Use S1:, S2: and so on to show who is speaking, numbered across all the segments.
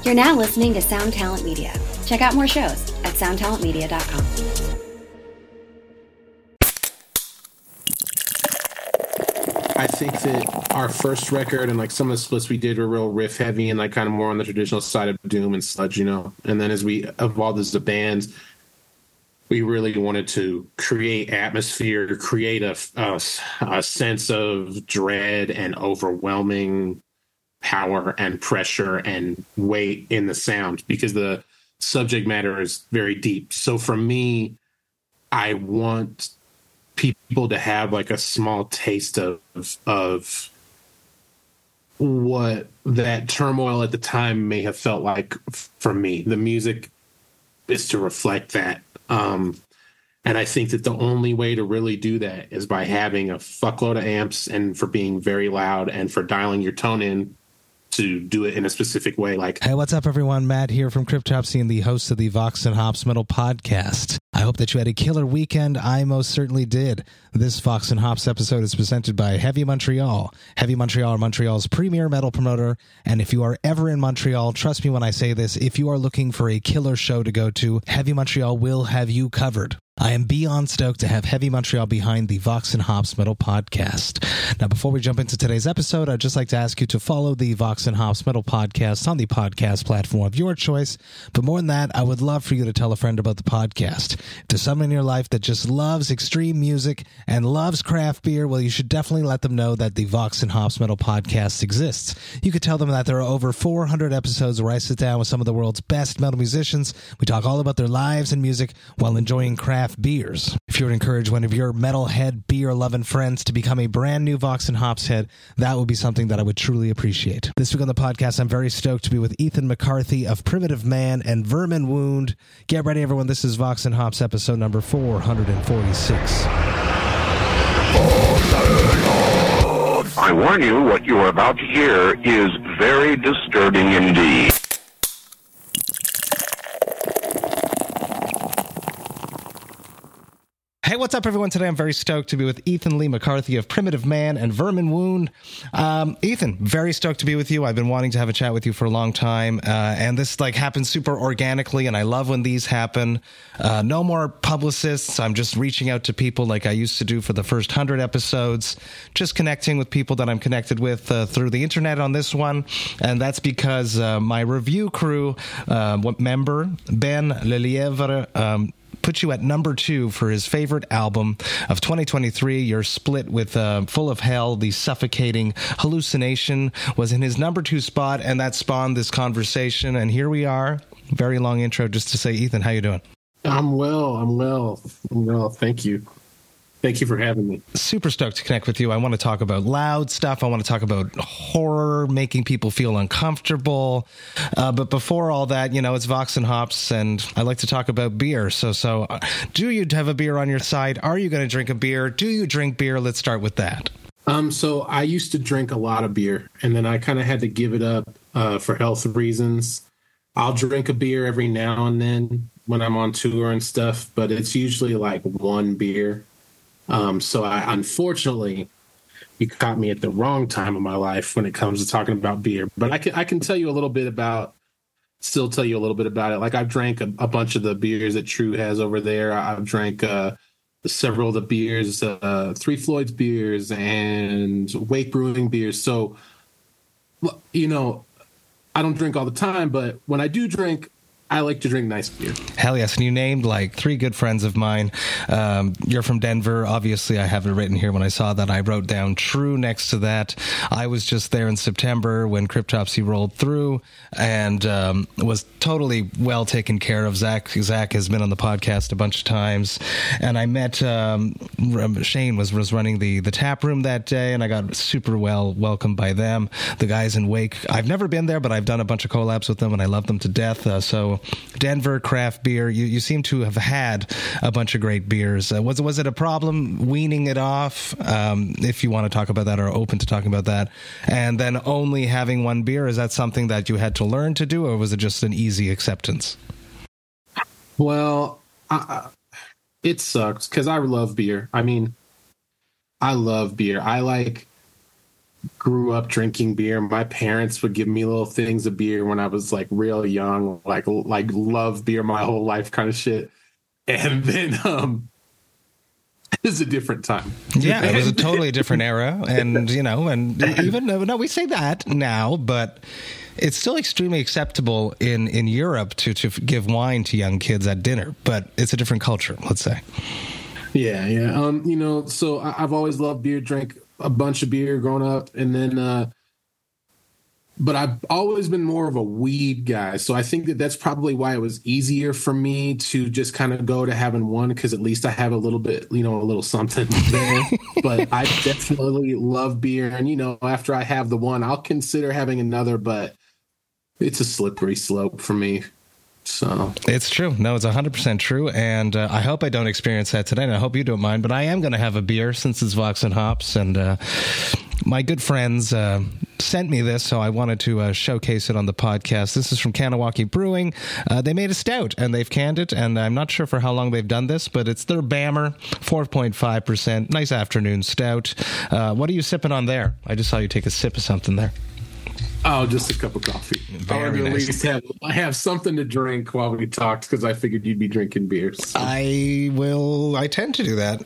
S1: You're now listening to Sound Talent Media. Check out more shows at soundtalentmedia.com.
S2: I think that our first record and like some of the splits we did were real riff heavy and like kind of more on the traditional side of doom and sludge, you know. And then as we evolved as a band, we really wanted to create atmosphere, create a sense of dread and overwhelming power and pressure and weight in the sound because the subject matter is very deep. So for me, I want people to have like a small taste of what that turmoil at the time may have felt like for me. The music is to reflect that. And I think that the only way to really do that is by having a fuckload of amps and for being very loud and for dialing your tone in to do it in a specific way. Like,
S3: hey, what's up, everyone? Matt here from Cryptopsy and the host of the Vox and Hops Metal Podcast. I hope that you had a killer weekend. I most certainly did. This Vox and Hops episode is presented by Heavy Montreal. Heavy Montreal are Montreal's premier metal promoter, and if you are ever in Montreal, trust me when I say this, if you are looking for a killer show to go to, Heavy Montreal will have you covered. I am beyond stoked to have Heavy Montreal behind the Vox and Hops Metal Podcast. Now, before we jump into today's episode, I'd just like to ask you to follow the Vox and Hops Metal Podcast on the podcast platform of your choice. But more than that, I would love for you to tell a friend about the podcast. If there's someone in your life that just loves extreme music and loves craft beer, well, you should definitely let them know that the Vox and Hops Metal Podcast exists. You could tell them that there are over 400 episodes where I sit down with some of the world's best metal musicians. We talk all about their lives and music while enjoying craft beers. If you would encourage one of your metalhead beer-loving friends to become a brand new Vox and Hops head, that would be something that I would truly appreciate. This week on the podcast, I'm very stoked to be with Ethan McCarthy of Primitive Man and Vermin Wound. Get ready, everyone. This is Vox and Hops episode number 446.
S4: I warn you, what you are about to hear is very disturbing indeed.
S3: Hey, what's up, everyone? Today I'm very stoked to be with Ethan Lee McCarthy of Primitive Man and Vermin Wound. Ethan, very stoked to be with you. I've been wanting to have a chat with you for a long time, and this happens super organically, and I love when these happen. No more publicists. I'm just reaching out to people like I used to do for the first 100 episodes, just connecting with people that I'm connected with through the internet on this one, and that's because my review crew member, Ben Lelievre, put you at number 2 for his favorite album of 2023. Your split with Full of Hell, The Suffocating Hallucination, was in his number 2 spot, and that spawned this conversation. And here we are. Very long intro just to say, Ethan, how you doing?
S2: I'm well. Thank you. Thank you for having me.
S3: Super stoked to connect with you. I want to talk about loud stuff. I want to talk about horror, making people feel uncomfortable. But before all that, it's Vox and Hops, and I like to talk about beer. So do you have a beer on your side? Are you going to drink a beer? Do you drink beer? Let's start with that.
S2: So I used to drink a lot of beer, and then I kind of had to give it up for health reasons. I'll drink a beer every now and then when I'm on tour and stuff, but it's usually like one beer. So unfortunately, you caught me at the wrong time of my life when it comes to talking about beer. But I can tell you a little bit about it. Like I've drank a bunch of the beers that True has over there. I've drank several of the beers, Three Floyds beers and Wake Brewing beers. So, I don't drink all the time, but when I do drink, I like to drink nice beer.
S3: Hell yes. And you named 3 good friends of mine. You're from Denver. Obviously, I have it written here. When I saw that, I wrote down True next to that. I was just there in September when Cryptopsy rolled through and was totally well taken care of. Zach has been on the podcast a bunch of times. And I met Shane was running the tap room that day, and I got super well welcomed by them. The guys in Wake, I've never been there, but I've done a bunch of collabs with them, and I love them to death. So Denver craft beer, you seem to have had a bunch of great beers. Was it a problem weaning it off, if you want to talk about that or open to talking about that, and then only having one beer? Is that something that you had to learn to do, or was it just an easy acceptance?
S2: Well, it sucks because I love beer. I mean, I love beer. I like grew up drinking beer. My parents would give me little things of beer when I was like real young, like love beer my whole life kind of shit. And then it was a different time.
S3: Yeah, it was a totally different era. And, you know, and even no, we say that now, but it's still extremely acceptable in Europe to give wine to young kids at dinner, but it's a different culture, let's say.
S2: Yeah. You know, so I've always loved beer, drank a bunch of beer growing up, and then but I've always been more of a weed guy. So I think that's probably why it was easier for me to just kind of go to having one, because at least I have a little bit, you know, a little something there. But I definitely love beer. And, you know, after I have the one, I'll consider having another, but it's a slippery slope for me. So
S3: it's true. No, it's 100% true. And I hope I don't experience that today. And I hope you don't mind. But I am going to have a beer since it's Vox and Hops. And my good friends sent me this, so I wanted to showcase it on the podcast. This is from Kanawaki Brewing. They made a stout, and they've canned it. And I'm not sure for how long they've done this, but it's their Bammer, 4.5%. Nice afternoon stout. What are you sipping on there? I just saw you take a sip of something there.
S2: Oh, just a cup of coffee. I wanted to at least have something to drink while we talked, because I figured you'd be drinking beer. So.
S3: I tend to do that.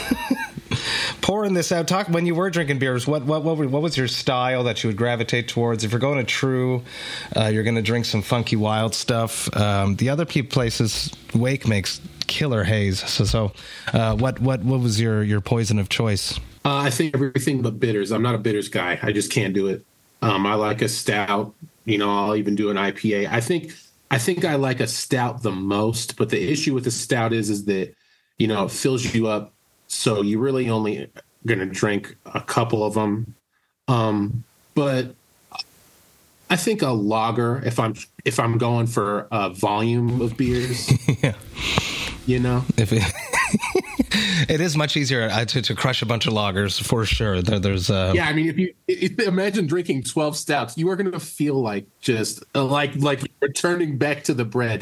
S3: Pouring this out. Talk when you were drinking beers. What was your style that you would gravitate towards? If you're going to True, you're going to drink some funky wild stuff. The other places, Wake makes killer haze. So what was your poison of choice?
S2: I think everything but bitters. I'm not a bitters guy. I just can't do it. I like a stout. You know, I'll even do an IPA. I think I like a stout the most. But the issue with the stout is that, you know, it fills you up, so you really only going to drink a couple of them. But I think a lager, if I'm going for a volume of beers,
S3: yeah.
S2: You know,
S3: it is much easier to crush a bunch of lagers for sure. There's
S2: yeah. I mean, if imagine drinking 12 stouts, you are going to feel like just like returning back to the bread.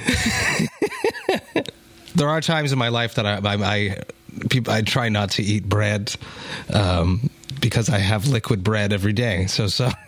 S3: There are times in my life that I try not to eat bread because I have liquid bread every day. So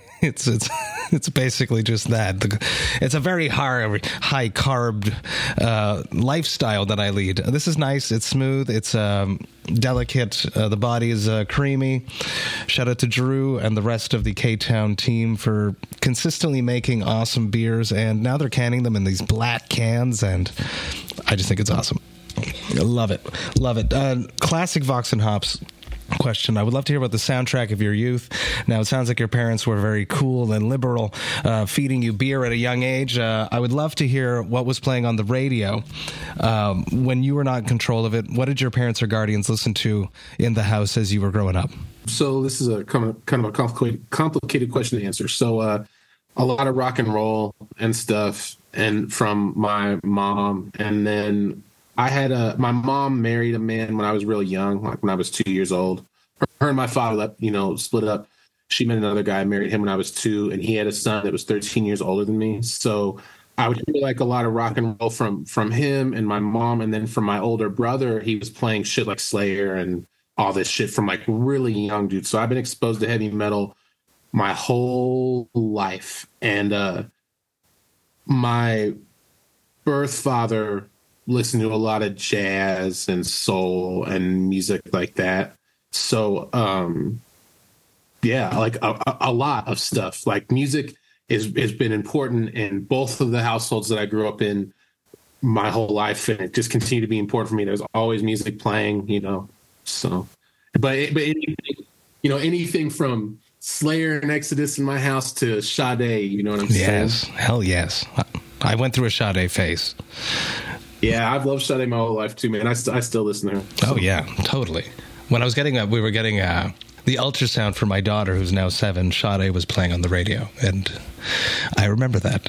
S3: it's basically just that. It's a very high carb lifestyle that I lead. This is nice. It's smooth. It's delicate. The body is creamy. Shout out to Drew and the rest of the K-Town team for consistently making awesome beers. And now they're canning them in these black cans. And I just think it's awesome. I love it. Love it. Classic Vox and Hops question. I would love to hear about the soundtrack of your youth. Now, it sounds like your parents were very cool and liberal, feeding you beer at a young age. I would love to hear what was playing on the radio when you were not in control of it. What did your parents or guardians listen to in the house as you were growing up?
S2: So this is a kind of a complicated question to answer. So a lot of rock and roll and stuff, and from my mom, and then I had my mom married a man when I was really young, like when I was 2 years old. Her and my father, split up. She met another guy, married him when I was 2, and he had a son that was 13 years older than me. So I would hear like a lot of rock and roll from him and my mom, and then from my older brother, he was playing shit like Slayer and all this shit from like really young dude. So I've been exposed to heavy metal my whole life, and my birth father listened to a lot of jazz and soul and music like that. So, yeah, like a lot of stuff. Like music has been important in both of the households that I grew up in my whole life, and it just continued to be important for me. There's always music playing, you know. So, but anything, anything from Slayer and Exodus in my house to Sade, you know what I'm saying?
S3: Yes, hell yes. I went through a Sade phase.
S2: Yeah, I've loved Sade my whole life too, man. I still listen to her. So.
S3: Oh yeah, totally. When I was we were getting the ultrasound for my daughter, who's now 7. Sade was playing on the radio, and I remember that.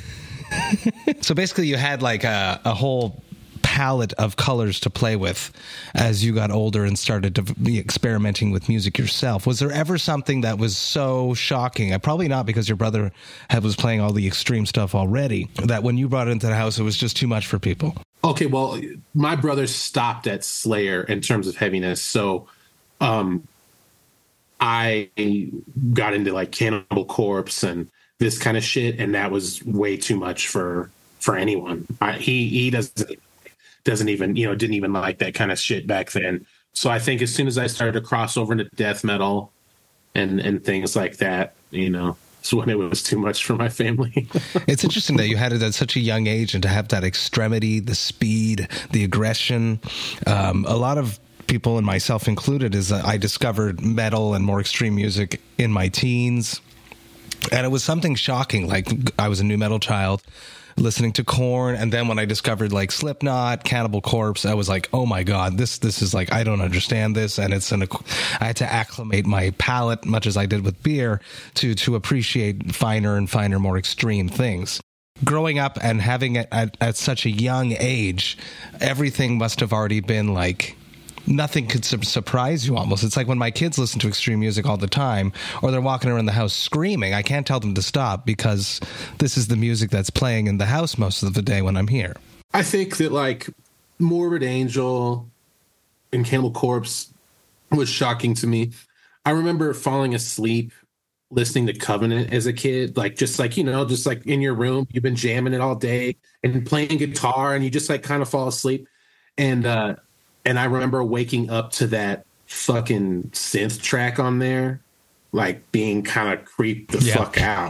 S3: So basically, you had like a whole palette of colors to play with as you got older and started to be experimenting with music yourself. Was there ever something that was so shocking? Probably not, because your brother was playing all the extreme stuff already, that when you brought it into the house, it was just too much for people.
S2: Okay, well, my brother stopped at Slayer in terms of heaviness. So I got into like Cannibal Corpse and this kind of shit, and that was way too much for anyone. He doesn't even, didn't even like that kind of shit back then. So I think as soon as I started to cross over into death metal and things like that, it's when it was too much for my family.
S3: It's interesting that you had it at such a young age, and to have that extremity, the speed, the aggression. A lot of people, and myself included, is that I discovered metal and more extreme music in my teens. And it was something shocking. Like, I was a nu metal child listening to Korn, and then when I discovered like Slipknot, Cannibal Corpse, I was like, oh my God, this is like, I don't understand this. And I had to acclimate my palate, much as I did with beer, to appreciate finer and finer, more extreme things. Growing up and having it at such a young age, everything must have already been like, nothing could surprise you almost. It's like when my kids listen to extreme music all the time, or they're walking around the house screaming, I can't tell them to stop because this is the music that's playing in the house most of the day when I'm here.
S2: I think that like Morbid Angel and Cannibal Corpse was shocking to me. I remember falling asleep listening to Covenant as a kid, like just like in your room, you've been jamming it all day and playing guitar, and you just like kind of fall asleep. And I remember waking up to that fucking synth track on there, like being kind of creeped the fuck out,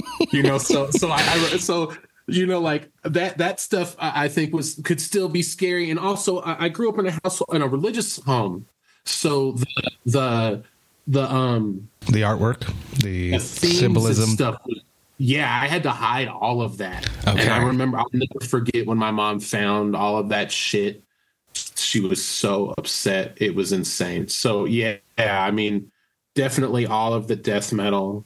S2: So like that stuff I think could still be scary. And also I grew up in a religious home, so the
S3: artwork, the symbolism
S2: stuff. I had to hide all of that. Okay. And I remember, I'll never forget when my mom found all of that shit. She was so upset. It was insane. So I mean, definitely all of the death metal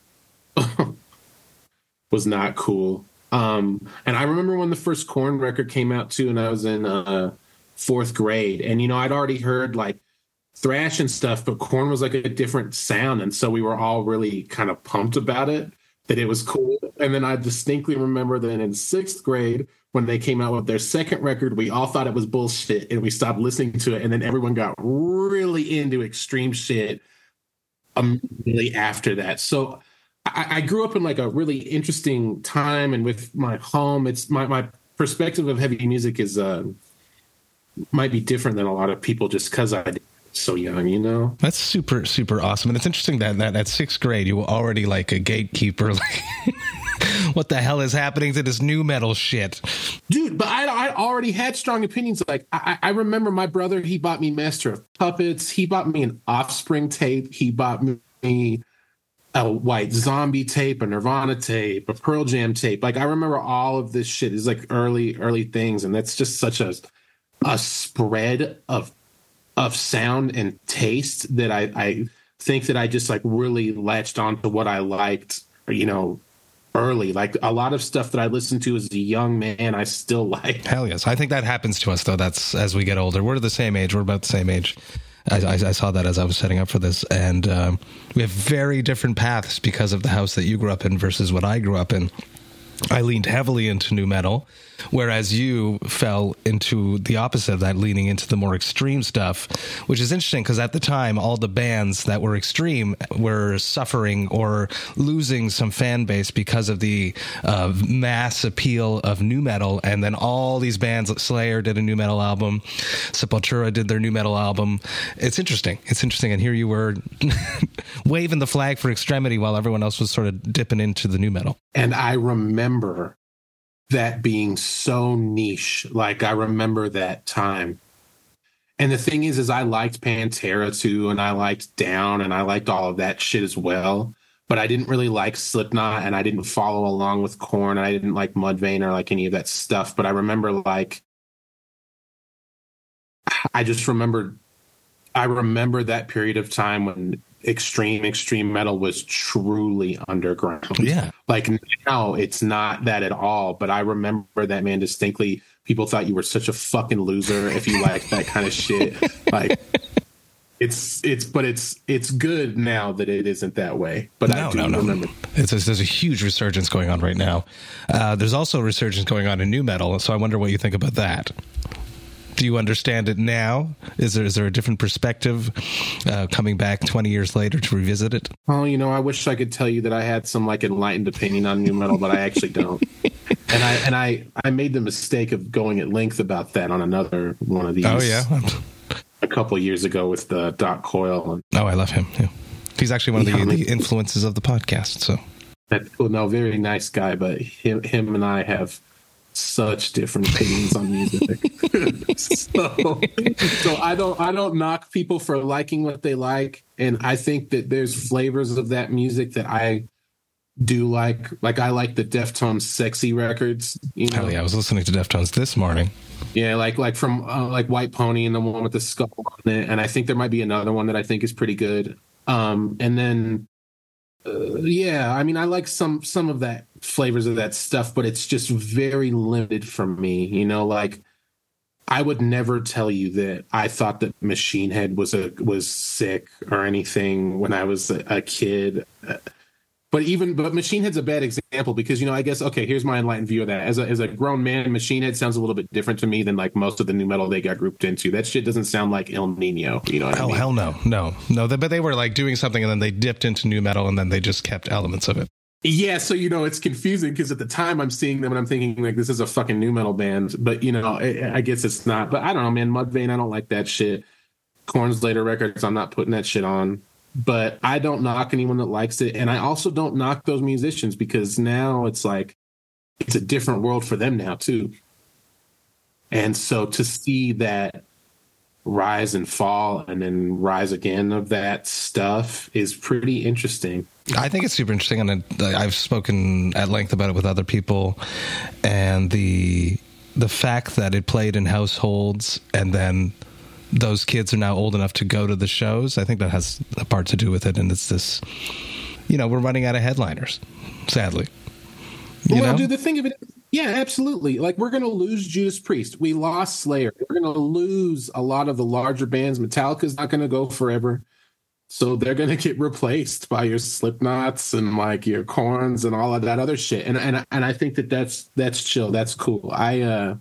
S2: was not cool. And I remember when the first Korn record came out too, and I was in fourth grade, and I'd already heard like thrash and stuff, but Korn was like a different sound, and so we were all really kind of pumped about it, that it was cool. And then I distinctly remember that in sixth grade, when they came out with their second record, we all thought it was bullshit and we stopped listening to it. And then everyone got really into extreme shit immediately after that. So I grew up in like a really interesting time, and with my home, it's my perspective of heavy music is might be different than a lot of people just because I did so young,
S3: That's super, super awesome. And it's interesting that at sixth grade, you were already like a gatekeeper. Like, what the hell is happening to this nu metal shit?
S2: Dude, but I already had strong opinions. Like, I remember my brother, he bought me Master of Puppets. He bought me an Offspring tape. He bought me a White Zombie tape, a Nirvana tape, a Pearl Jam tape. Like, I remember all of this shit is like early things. And that's just such a spread of sound and taste that I think that I just like really latched on to what I liked, early. Like a lot of stuff that I listened to as a young man, I still like.
S3: Hell yes. I think that happens to us though. That's as we get older. We're the same age. We're about the same age. I saw that as I was setting up for this. And we have very different paths because of the house that you grew up in versus what I grew up in. I leaned heavily into nu metal, whereas you fell into the opposite of that, leaning into the more extreme stuff, which is interesting because at the time, all the bands that were extreme were suffering or losing some fan base because of the mass appeal of nu metal. And then all these bands, like Slayer did a nu metal album, Sepultura did their nu metal album. It's interesting. And here you were waving the flag for extremity while everyone else was sort of dipping into the nu metal.
S2: And I remember that being so niche. Like, I remember that time. And the thing is I liked Pantera too, and I liked Down, and I liked all of that shit as well. But I didn't really like Slipknot, and I didn't follow along with Korn, and I didn't like Mudvayne or like any of that stuff. But I remember I remember that period of time when extreme metal was truly underground.
S3: Yeah.
S2: Like now it's not that at all, but I remember that, man, distinctly. People thought you were such a fucking loser if you liked that kind of shit. Like it's good now that it isn't that way. But I do remember.
S3: There's a huge resurgence going on right now. There's also a resurgence going on in nu metal, so I wonder what you think about that. Do you understand it now? Is there a different perspective coming back 20 years later to revisit it?
S2: Oh, I wish I could tell you that I had some like enlightened opinion on nu metal, but I actually don't. And I made the mistake of going at length about that on another one of these.
S3: Oh yeah,
S2: a couple of years ago with the Doc Coyle.
S3: Oh, I love him. Yeah. He's actually one of the influences of the podcast. So,
S2: very nice guy, but him and I have such different opinions on music. so I don't knock people for liking what they like, and I think that there's flavors of that music that I do like. Like I like the Deftones sexy records.
S3: Hell yeah, I was listening to Deftones this morning.
S2: Yeah, like from like White Pony and the one with the skull on it, and I think there might be another one that I think is pretty good. And then yeah, I mean, I like some of that flavors of that stuff, but it's just very limited for me. Like I would never tell you that I thought that Machine Head was sick or anything when I was a kid. But Machine Head's a bad example because, I guess, okay, here's my enlightened view of that. As a grown man, Machine Head sounds a little bit different to me than like most of the nu metal they got grouped into. That shit doesn't sound like El Nino. You know what I mean?
S3: Hell no. But they were like doing something and then they dipped into nu metal and then they just kept elements of it.
S2: Yeah, so, it's confusing because at the time I'm seeing them and I'm thinking like this is a fucking nu metal band. But, I guess it's not. But I don't know, man. Mudvayne, I don't like that shit. Korn's later records, I'm not putting that shit on. But I don't knock anyone that likes it. And I also don't knock those musicians because now it's like it's a different world for them now, too. And so to see that rise and fall and then rise again of that stuff is pretty interesting.
S3: I think it's super interesting. And I've spoken at length about it with other people. And the fact that it played in households and then those kids are now old enough to go to the shows, I think that has a part to do with it. And it's this, we're running out of headliners, sadly.
S2: Dude, the thing of it, yeah, absolutely. Like, we're going to lose Judas Priest. We lost Slayer. We're going to lose a lot of the larger bands. Metallica's not going to go forever. So they're going to get replaced by your Slipknots and like your Korns and all of that other shit. And I think that's chill. That's cool. And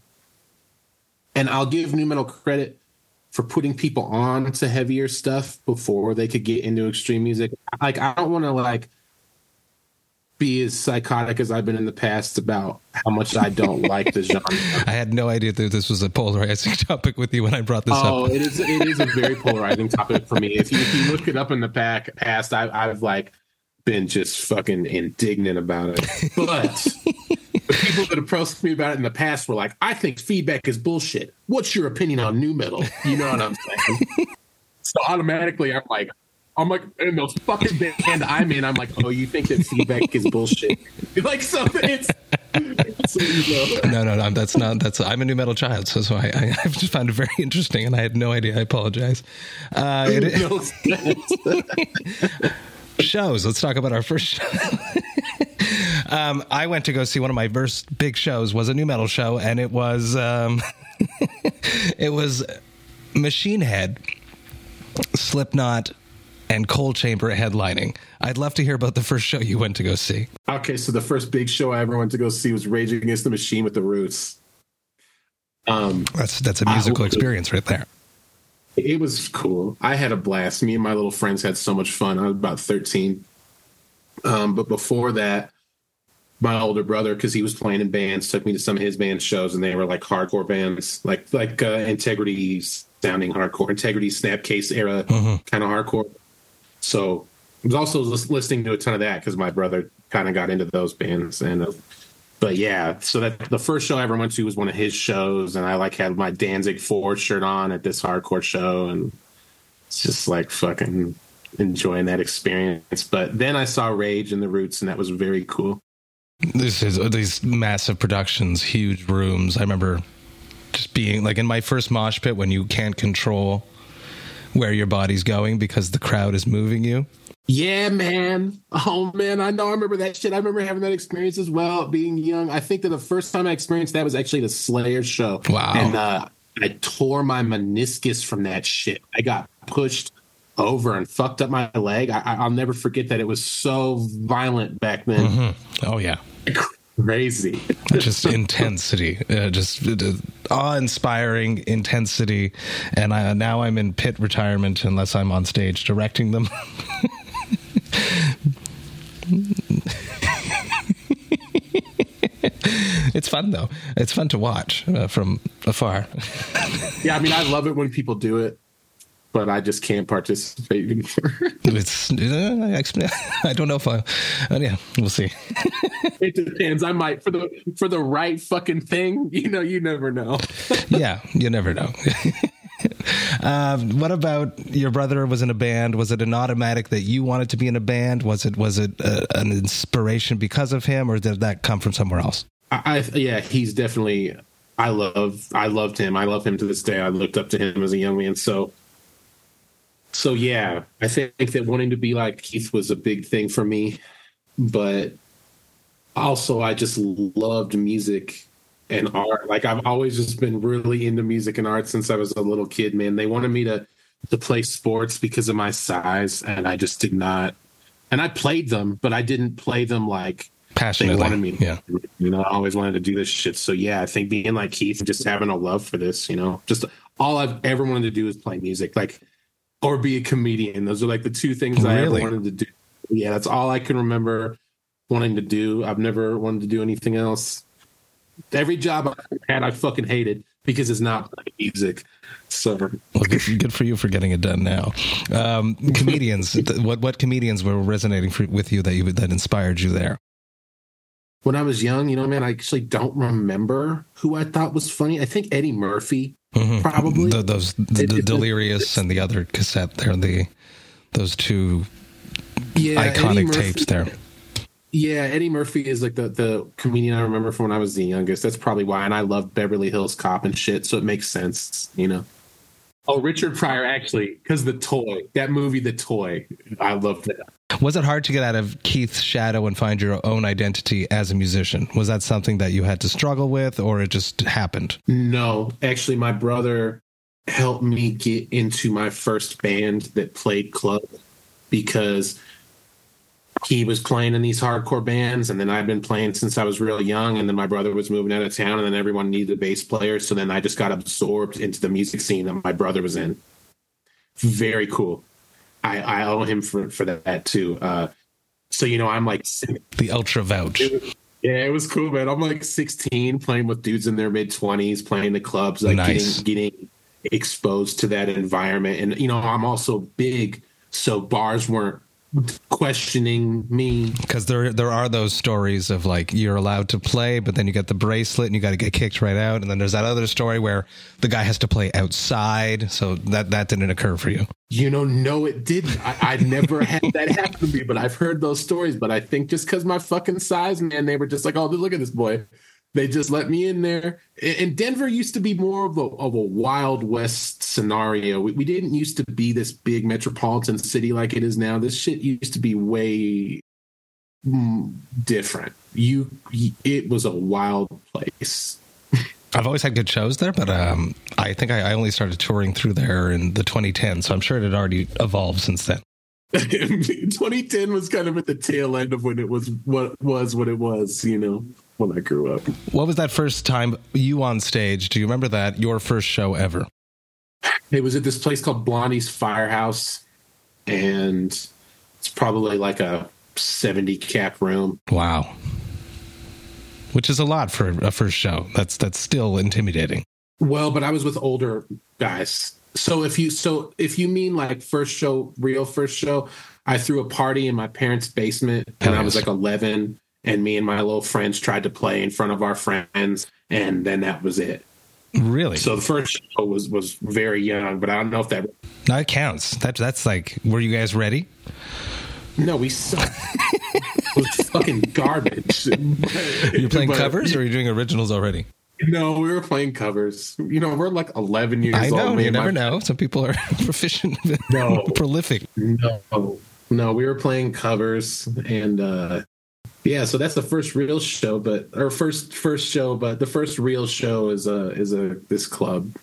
S2: I'll give nu metal credit for putting people on to heavier stuff before they could get into extreme music. Like, I don't want to like be as psychotic as I've been in the past about how much I don't like the genre.
S3: I had no idea that this was a polarizing topic with you when I brought this up.
S2: Oh, it is a very polarizing topic for me. If you look it up in the past, I've like been just fucking indignant about it. But the people that approached me about it in the past were like, I think feedback is bullshit. What's your opinion on nu metal? You know what I'm saying? So automatically I'm like, in the fucking band I'm in, I'm like, oh, you think that feedback is bullshit? Like, something,
S3: No, I'm a nu metal child, so I've just found it very interesting, and I had no idea. I apologize. Shows. Let's talk about our first show. I went to go see one of my first big shows was a nu metal show, and it was it was Machine Head, Slipknot, and Cold Chamber headlining. I'd love to hear about the first show you went to go see.
S2: Okay, so the first big show I ever went to go see was Rage Against the Machine with the Roots.
S3: That's a musical experience right there.
S2: It was cool. I had a blast. Me and my little friends had so much fun. I was about 13. But before that, my older brother, because he was playing in bands, took me to some of his band shows, and they were like hardcore bands, like Integrity sounding hardcore, Integrity Snapcase era kind of hardcore. So I was also listening to a ton of that because my brother kind of got into those bands. But yeah, so that the first show I ever went to was one of his shows, and I like had my Danzig 4 shirt on at this hardcore show, and it's just like fucking enjoying that experience. But then I saw Rage and the Roots, and that was very cool.
S3: These massive productions, huge rooms. I remember just being like in my first mosh pit when you can't control where your body's going because the crowd is moving you.
S2: Yeah, man. Oh, man. I remember that shit. I remember having that experience as well, being young. I think that the first time I experienced that was actually the Slayer show.
S3: Wow.
S2: And I tore my meniscus from that shit. I got pushed over and fucked up my leg. I'll never forget that. It was so violent back then.
S3: Oh, yeah.
S2: Crazy.
S3: Just intensity, just awe-inspiring intensity. And now I'm in pit retirement unless I'm on stage directing them. It's fun, though. It's fun to watch from afar.
S2: Yeah, I mean, I love it when people do it, but I just can't participate anymore.
S3: I don't know if I... yeah, we'll see.
S2: It depends. I might, for the right fucking thing, you never know.
S3: Yeah, you never know. What about your brother was in a band? Was it an automatic that you wanted to be in a band? Was it an inspiration because of him, or did that come from somewhere else?
S2: Yeah, he's definitely. I loved him. I love him to this day. I looked up to him as a young man. So yeah, I think that wanting to be like Keith was a big thing for me, but also I just loved music and art. Like, I've always just been really into music and art since I was a little kid, man. They wanted me to play sports because of my size, and I just did not. And I played them, but I didn't play them like
S3: passionately.
S2: They wanted me to.
S3: Yeah.
S2: I always wanted to do this shit. So yeah, I think being like Keith and just having a love for this, just all I've ever wanted to do is play music, or be a comedian. Those are like the two things I ever wanted to do. Yeah, that's all I can remember wanting to do. I've never wanted to do anything else. Every job I had, I fucking hated because it's not like music. So,
S3: well, good for you for getting it done now. Comedians, what comedians were resonating with you that inspired you there?
S2: When I was young, man, I actually don't remember who I thought was funny. I think Eddie Murphy, probably.
S3: The Delirious and the other cassette there, those two iconic tapes there.
S2: Yeah, Eddie Murphy is like the comedian I remember from when I was the youngest. That's probably why. And I love Beverly Hills Cop and shit, so it makes sense, Oh, Richard Pryor, actually, because that movie, The Toy, I loved that.
S3: Was it hard to get out of Keith's shadow and find your own identity as a musician? Was that something that you had to struggle with, or it just happened?
S2: No, actually, my brother helped me get into my first band that played club, because he was playing in these hardcore bands, and then I'd been playing since I was real young, and then my brother was moving out of town, and then everyone needed a bass player, so then I just got absorbed into the music scene that my brother was in. Very cool. I owe him for that too. So I'm like
S3: the ultra vouch.
S2: Yeah, it was cool, man. I'm like 16, playing with dudes in their mid-20s, playing the clubs, like
S3: nice.
S2: getting exposed to that environment. And I'm also big, so bars weren't questioning me,
S3: because there are those stories of like you're allowed to play, but then you get the bracelet and you got to get kicked right out, and then there's that other story where the guy has to play outside, so that didn't occur for you.
S2: No, it didn't. I never had that happen to me, but I've heard those stories. But I think just because my fucking size, man, they were just like, oh, look at this boy. They just let me in there. And Denver used to be more of a Wild West scenario. We didn't used to be this big metropolitan city like it is now. This shit used to be way different. It was a wild place.
S3: I've always had good shows there, but I think I only started touring through there in the 2010s, so I'm sure it had already evolved since then.
S2: 2010 was kind of at the tail end of when it was what it was, when I grew up.
S3: What was that first time you on stage? Do you remember that? Your first show ever?
S2: It was at this place called Blondie's Firehouse, and it's probably like a 70 cap room. Wow.
S3: Which is a lot for a first show. That's still intimidating.
S2: Well, but I was with older guys. So if you mean like real first show, I threw a party in my parents' basement, and I was like 11, and me and my little friends tried to play in front of our friends, and then that was it.
S3: Really?
S2: So the first show was very young, but I don't know if that...
S3: No, it counts. That's like, were you guys ready?
S2: No, we sucked. It was fucking garbage.
S3: You're playing covers, or are you doing originals already?
S2: No, we were playing covers. We're like 11 years old.
S3: I know, you never know. Some people are proficient, prolific.
S2: No, we were playing covers, and yeah, so that's the first real show, but first show, but the first real show is this club,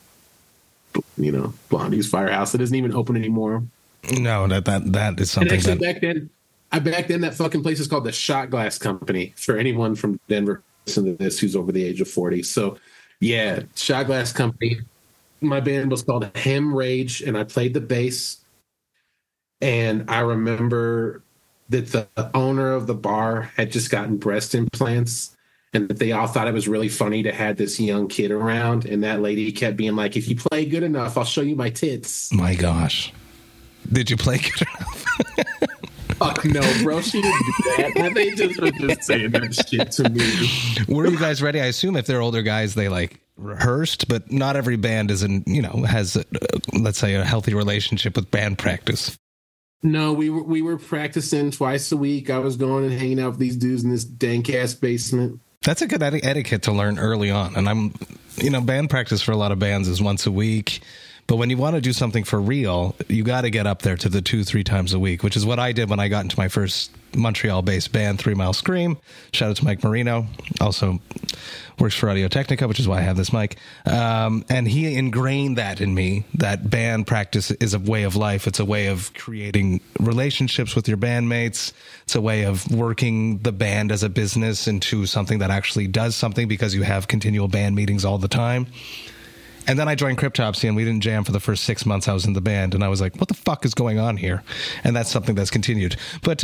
S2: Blondie's Firehouse. It isn't even open anymore.
S3: No, that is something.
S2: And actually, back then, back then that fucking place is called the Shot Glass Company. For anyone from Denver listening to this who's over the age of 40. So yeah, Shot Glass Company. My band was called Hem Rage, and I played the bass. And I remember that the owner of the bar had just gotten breast implants, and that they all thought it was really funny to have this young kid around. And that lady kept being like, if you play good enough, I'll show you my tits.
S3: My gosh. Did you play good enough?
S2: Fuck no, bro. She didn't do that. They just were just saying that shit to me.
S3: Were you guys ready? I assume if they're older guys, they like rehearsed, but not every band is has, let's say, a healthy relationship with band practice.
S2: No, we were practicing twice a week. I was going and hanging out with these dudes in this dank ass basement.
S3: That's a good etiquette to learn early on. And band practice for a lot of bands is once a week. But when you want to do something for real, you got to get up there to the 2-3 times a week, which is what I did when I got into my first Montreal-based band, 3 Mile Scream. Shout out to Mike Marino. Also works for Audio Technica, which is why I have this mic. And he ingrained that in me, that band practice is a way of life. It's a way of creating relationships with your bandmates. It's a way of working the band as a business into something that actually does something, because you have continual band meetings all the time. And then I joined Cryptopsy, and we didn't jam for the first 6 months I was in the band. And I was like, what the fuck is going on here? And that's something that's continued. But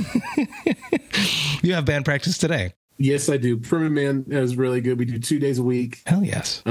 S3: you have band practice today.
S2: Yes, I do. Primitive Man is really good. We do 2 days a week.
S3: Hell yes.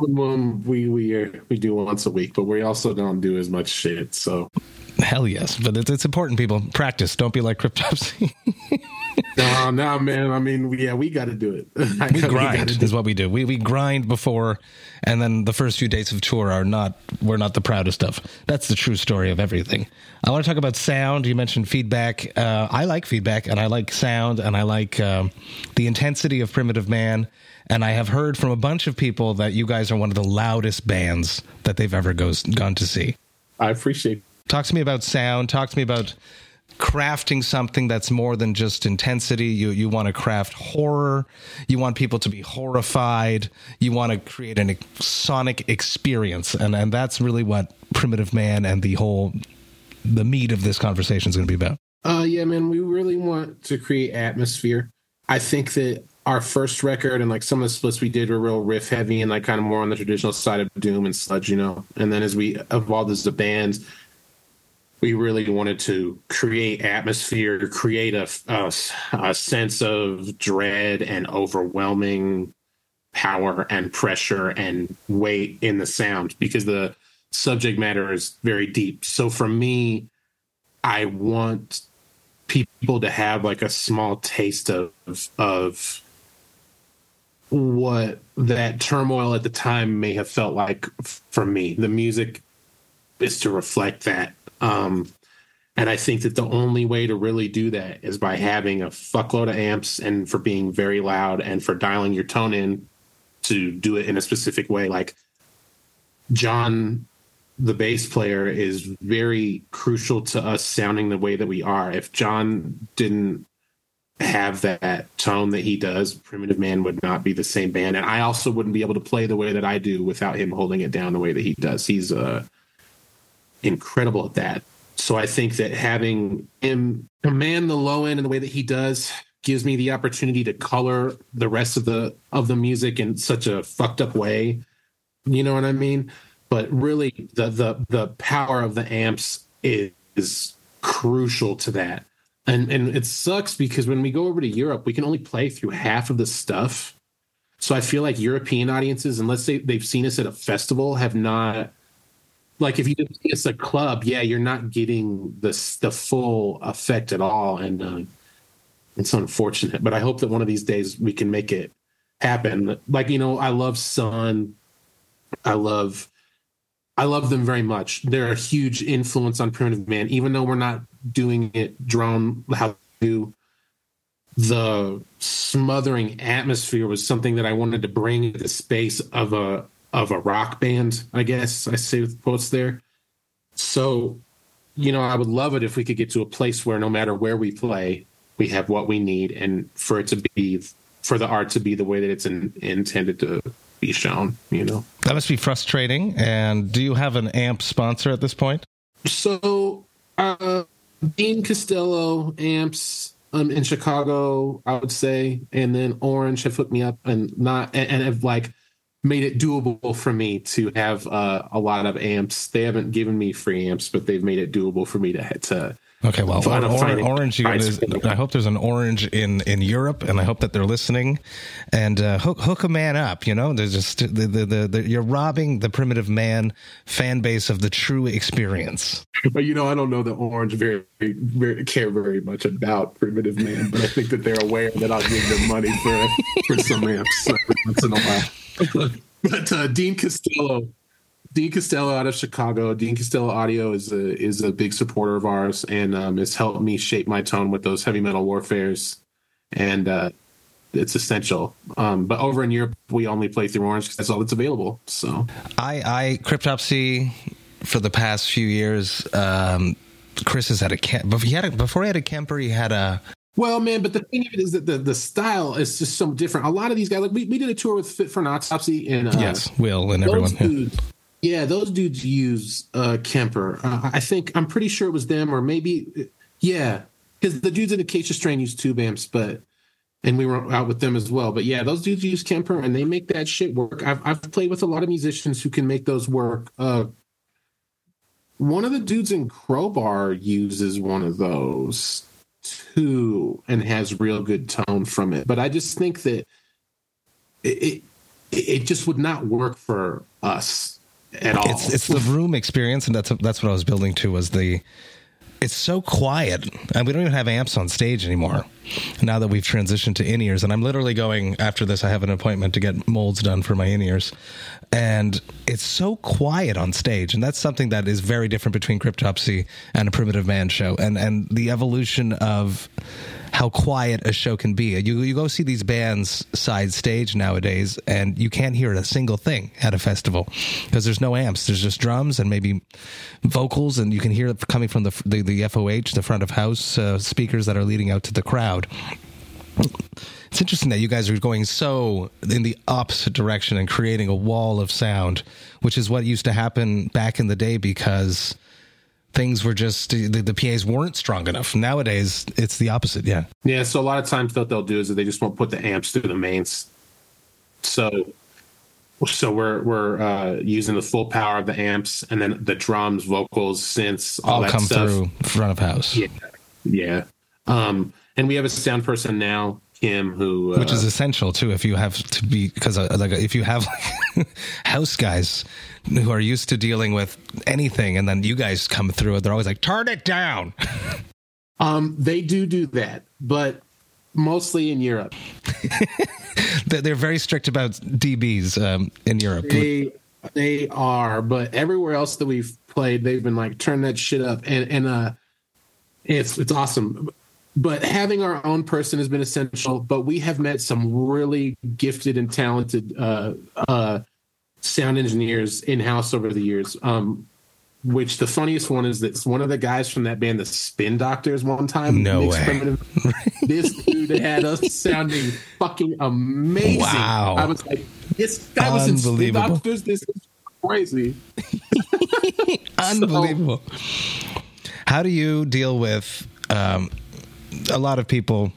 S2: We do once a week, but we also don't do as much shit. So
S3: hell yes. But it's important, people. Practice. Don't be like Cryptopsy.
S2: No, man. I mean, we got to do it.
S3: We grind is what we do. We grind before, and then the first few days of tour we're not the proudest of. That's the true story of everything. I want to talk about sound. You mentioned feedback. I like feedback, and I like sound, and I like the intensity of Primitive Man. And I have heard from a bunch of people that you guys are one of the loudest bands that they've ever gone to see.
S2: I appreciate it.
S3: Talk to me about sound. Talk to me about crafting something that's more than just intensity. You want to craft horror. You want people to be horrified. You want to create a sonic experience. And that's really what Primitive Man and the meat of this conversation is going to be about.
S2: Yeah, man, we really want to create atmosphere. I think that our first record and like some of the splits we did were real riff heavy and like kind of more on the traditional side of doom and sludge, And then as we evolved as a band, we really wanted to create atmosphere, to create a sense of dread and overwhelming power and pressure and weight in the sound, because the subject matter is very deep. So for me, I want people to have like a small taste of what that turmoil at the time may have felt like for me. The music is to reflect that. And I think that the only way to really do that is by having a fuckload of amps, and for being very loud, and for dialing your tone in to do it in a specific way. Like John, the bass player, is very crucial to us sounding the way that we are. If John didn't have that tone that he does, Primitive Man would not be the same band. And I also wouldn't be able to play the way that I do without him holding it down the way that he does. He's incredible at that. So I think that having him command the low end in the way that he does gives me the opportunity to color the rest of the music in such a fucked up way. You know what I mean? But really the power of the amps is crucial to that. And it sucks because when we go over to Europe, we can only play through half of the stuff. So I feel like European audiences, unless they've seen us at a festival, have not. Like if you just see us at a club, yeah, you're not getting the full effect at all, and it's unfortunate. But I hope that one of these days we can make it happen. Like, I love Sun, I love them very much. They're a huge influence on Primitive Man, even though we're not doing it drone how we do. The smothering atmosphere was something that I wanted to bring into the space of a rock band, I guess I say with quotes there. So, I would love it if we could get to a place where no matter where we play, we have what we need, and for the art to be the way that it's intended to be shown, That must be frustrating. And do you have an amp sponsor at this point? So, Dean Costello amps in Chicago, I would say, and then Orange have hooked me up and have like made it doable for me to have a lot of amps. They haven't given me free amps, but they've made it doable for me to.
S3: Okay, well, Orange. I hope there's an Orange in Europe, and I hope that they're listening. And hook a man up. You know, there's just you're robbing the Primitive Man fan base of the true experience.
S2: But I don't know that Orange care very much about Primitive Man, but I think that they're aware that I'll give them money for some amps once in a while. But Dean Costello out of Chicago. Dean Costello Audio is a big supporter of ours and has helped me shape my tone with those heavy metal warfares, and it's essential. But over in Europe, we only play through Orange because that's all that's available. So
S3: I Cryptopsy for the past few years. Chris has had a before he had a Kemper, he had a.
S2: Well, man, but the thing of it is that the style is just so different. A lot of these guys, like we did a tour with Fit for an Autopsy, and
S3: yes, Will and everyone.
S2: Dudes, yeah, those dudes use Kemper. I'm pretty sure it was them, or maybe, yeah, because the dudes in Acacia Strain use tube amps, and we were out with them as well. But yeah, those dudes use Kemper, and they make that shit work. I've played with a lot of musicians who can make those work. One of the dudes in Crowbar uses one of those too, and has real good tone from it. But I just think that it just would not work for us at all.
S3: It's the room experience, and that's what I was building to. It's so quiet, and we don't even have amps on stage anymore. Now that we've transitioned to in-ears, and I'm literally going after this. I have an appointment to get molds done for my in-ears, and it's so quiet on stage, and that's something that is very different between Cryptopsy and a Primitive Man show, and the evolution of how quiet a show can be. You go see these bands side stage nowadays, and you can't hear a single thing at a festival because there's no amps. There's just drums and maybe vocals, and you can hear it coming from the FOH, the front of house speakers that are leading out to the crowd. It's interesting that you guys are going so in the opposite direction and creating a wall of sound, which is what used to happen back in the day because things were just, the PAs weren't strong enough. Nowadays, it's the opposite, yeah.
S2: Yeah, so a lot of times what they'll do is that they just won't put the amps through the mains. So we're using the full power of the amps, and then the drums, vocals, synths, all that
S3: come
S2: stuff
S3: through front of house.
S2: Yeah. And we have a sound person now, Kim, who
S3: which is essential too if you have to be, because if you have house guys who are used to dealing with anything, and then you guys come through it, they're always like, turn it down.
S2: They do that, but mostly in Europe.
S3: They're very strict about DBs in Europe.
S2: They are, but everywhere else that we've played, they've been like, turn that shit up, and it's awesome. But having our own person has been essential. But we have met some really gifted and talented sound engineers in-house over the years. Which the funniest one is that one of the guys from that band, the Spin Doctors, one time.
S3: No way.
S2: This dude had us sounding fucking amazing.
S3: Wow.
S2: I was like, this guy was in Spin Doctors. This is crazy.
S3: Unbelievable. How do you deal with a lot of people?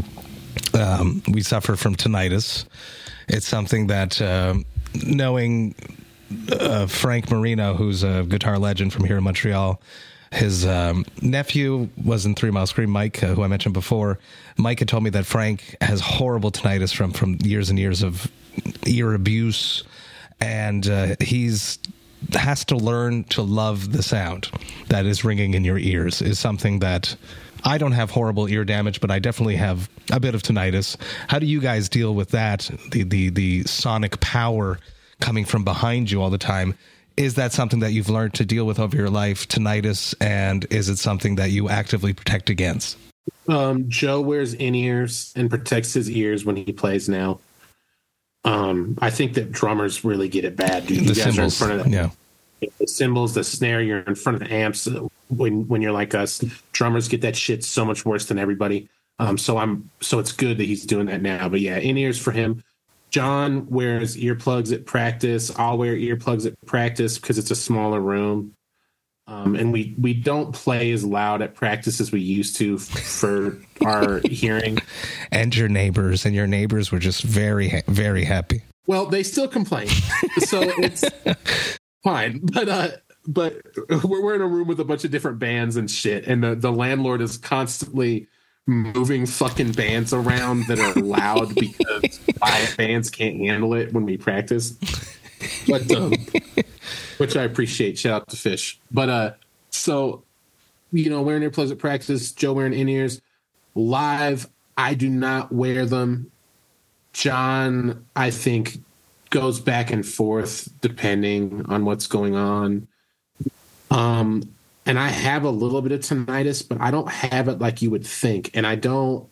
S3: We suffer from tinnitus. It's something that knowing Frank Marino, who's a guitar legend from here in Montreal, his nephew was in 3 Mile Scream, Mike, who I mentioned before. Mike had told me that Frank has horrible tinnitus from years and years of ear abuse, and he's has to learn to love the sound that is ringing in your ears. Is something that I don't have horrible ear damage, but I definitely have a bit of tinnitus. How do you guys deal with that? The sonic power coming from behind you all the time. Is that something that you've learned to deal with over your life, tinnitus, and is it something that you actively protect against?
S2: Joe wears in-ears and protects his ears when he plays now. I think that drummers really get it bad. Dude. You guys are in front of the cymbals, the snare, you're in front of the amps. When you're like us, drummers get that shit so much worse than everybody. So it's good that he's doing that now. But yeah, in-ears for him. John wears earplugs at practice. I'll wear earplugs at practice because it's a smaller room. And we don't play as loud at practice as we used to for our hearing.
S3: And your neighbors were just very, very happy.
S2: Well, they still complain, so it's fine. But we're in a room with a bunch of different bands and shit, and the landlord is constantly moving fucking bands around that are loud because quiet bands can't handle it when we practice. But which I appreciate. Shout out to Fish. But so wearing earplugs at practice, Joe wearing in-ears. Live, I do not wear them. John, I think, goes back and forth depending on what's going on. And I have a little bit of tinnitus, but I don't have it like you would think. And I don't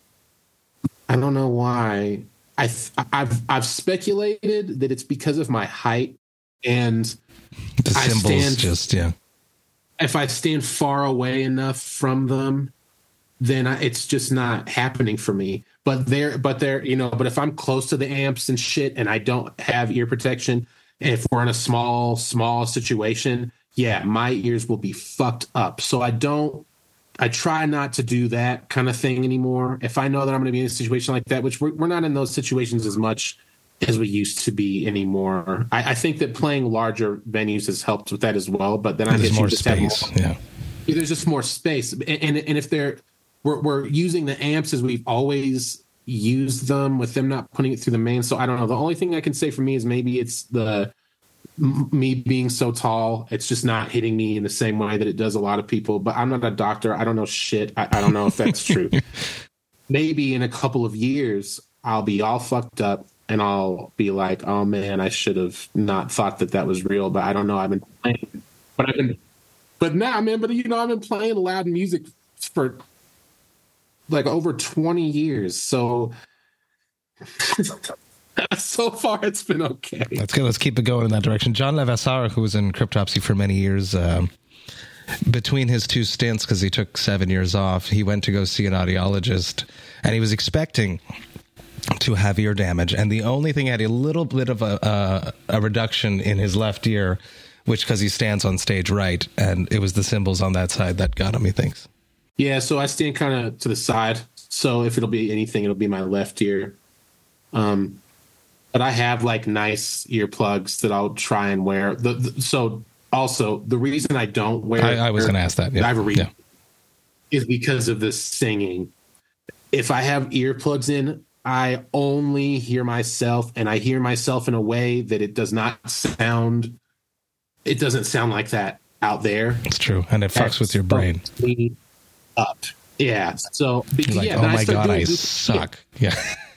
S2: know why. I've speculated that it's because of my height and
S3: the cymbals
S2: if I stand far away enough from them, then it's just not happening for me. But if I'm close to the amps and shit and I don't have ear protection, and if we're in a small situation, yeah, my ears will be fucked up. So I try not to do that kind of thing anymore. If I know that I'm going to be in a situation like that, which we're not in those situations as much as we used to be anymore. I think that playing larger venues has helped with that as well. But then
S3: there's more space.
S2: There's just more space. And if we're using the amps as we've always used them, with them not putting it through the main. So I don't know. The only thing I can say for me is maybe it's me being so tall, it's just not hitting me in the same way that it does a lot of people. But I'm not a doctor. I don't know shit. I don't know if that's true. Maybe in a couple of years, I'll be all fucked up and I'll be like, oh man, I should have not thought that was real. But I don't know. I've been playing, but now, man, I've been playing loud music for like over 20 years. So so far it's been okay.
S3: That's good. Let's keep it going in that direction. John Levasseur, who was in Cryptopsy for many years, between his two stints, because he took 7 years off, he went to go see an audiologist, and he was expecting to have ear damage, and the only thing, he had a little bit of a reduction in his left ear, which because he stands on stage right, and it was the cymbals on that side that got him, he thinks.
S2: Yeah, so I stand kind of to the side, so if it'll be anything, it'll be my left ear. But I have like nice earplugs that I'll try and wear. So also the reason I don't wear,
S3: I was going to ask that. Yeah.
S2: Is because of the singing. If I have earplugs in, I only hear myself, and I hear myself in a way that it doesn't sound like that out there.
S3: It's true. And it fucks with your brain.
S2: Up. Yeah. So,
S3: like, oh my God, I suck. Yeah.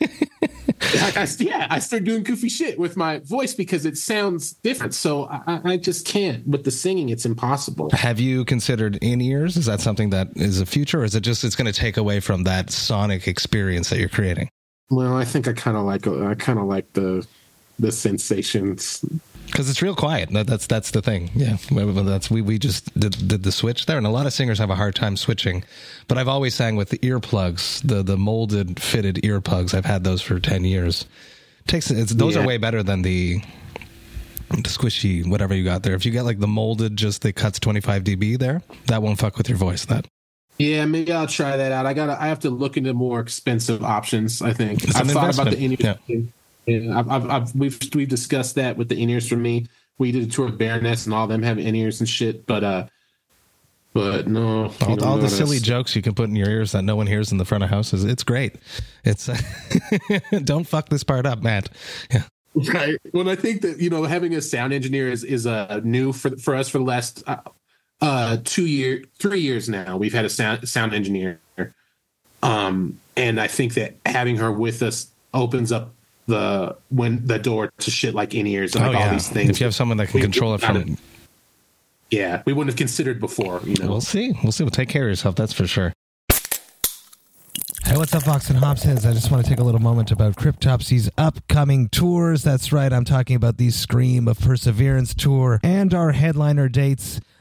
S2: I start doing goofy shit with my voice because it sounds different. So I just can't. With the singing, it's impossible.
S3: Have you considered in-ears? Is that something that is a future, or is it just it's going to take away from that sonic experience that you're creating?
S2: Well, I think I kind of like the sensations.
S3: Because it's real quiet. That's the thing. Yeah, we just did the switch there, and a lot of singers have a hard time switching. But I've always sang with the earplugs, the molded, fitted earplugs. I've had those for 10 years. Those are way better than the squishy whatever you got there. If you get like the molded, just that cuts 25 dB there, that won't fuck with your voice.
S2: Yeah, maybe I'll try that out. I have to look into more expensive options. I think
S3: I've thought
S2: about the in-ear thing. Yeah, we've discussed that with the in-ears for me. We did a tour with Baroness and all of them have in-ears and shit, but no.
S3: All the silly jokes you can put in your ears that no one hears in the front of houses. It's great. It's don't fuck this part up, Matt. Yeah.
S2: Right. Well, I think that, having a sound engineer is new for us for the last 3 years now. We've had a sound engineer. And I think that having her with us opens up the door to shit like in-ears and all these things.
S3: If you have someone that can control it from...
S2: Yeah, we wouldn't have considered before.
S3: We'll see. We'll take care of yourself, that's for sure.
S5: Hey, what's up, Vox and Hops heads? I just want to take a little moment about Cryptopsy's upcoming tours. That's right, I'm talking about the Scream of Perseverance tour and our headliner dates.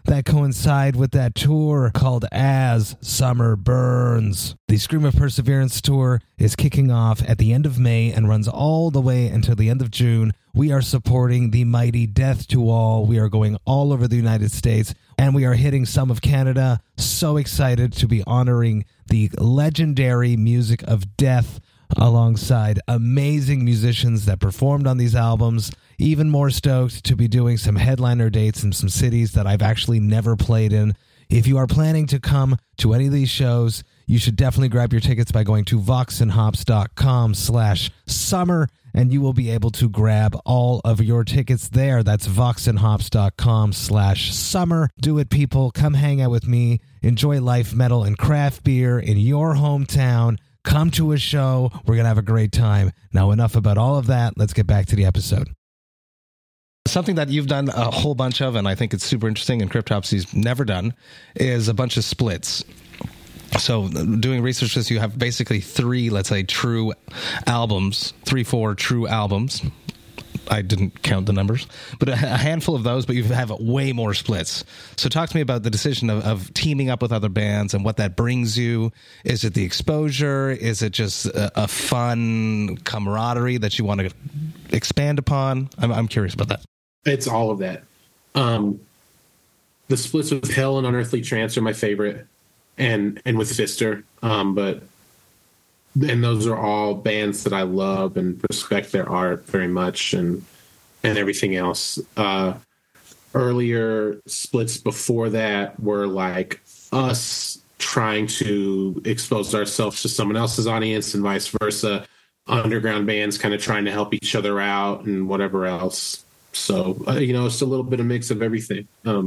S5: that coincide with that tour called As Summer Burns. The Scream of Perseverance tour is kicking off at the end of May and runs all the way until the end of June. We are supporting the mighty Death to All. We are going all over the United States, and we are hitting some of Canada. So excited to be honoring the legendary music of Death alongside amazing musicians that performed on these albums. Even more stoked to be doing some headliner dates in some cities that I've actually never played in. If you are planning to come to any of these shows, you should definitely grab your tickets by going to voxandhops.com/summer, and you will be able to grab all of your tickets there. That's voxandhops.com/summer. Do it, people. Come hang out with me. Enjoy life, metal, and craft beer in your hometown. Come to a show. We're going to have a great time. Now, enough about all of that. Let's get back to the episode.
S3: Something that you've done a whole bunch of, and I think it's super interesting, and Cryptopsy's never done, is a bunch of splits. So doing research this, you have basically 3, let's say, true albums, 3-4 true albums. I didn't count the numbers, but a handful of those, but you have way more splits. So talk to me about the decision of teaming up with other bands and what that brings you. Is it the exposure? Is it just a fun camaraderie that you want to expand upon? I'm curious about that.
S2: It's all of that. The splits with Hell and Unearthly Trance are my favorite, and with Fister. And those are all bands that I love and respect their art very much, and everything else. Earlier splits before that were like us trying to expose ourselves to someone else's audience and vice versa. Underground bands kind of trying to help each other out and whatever else. So, it's a little bit of mix of everything.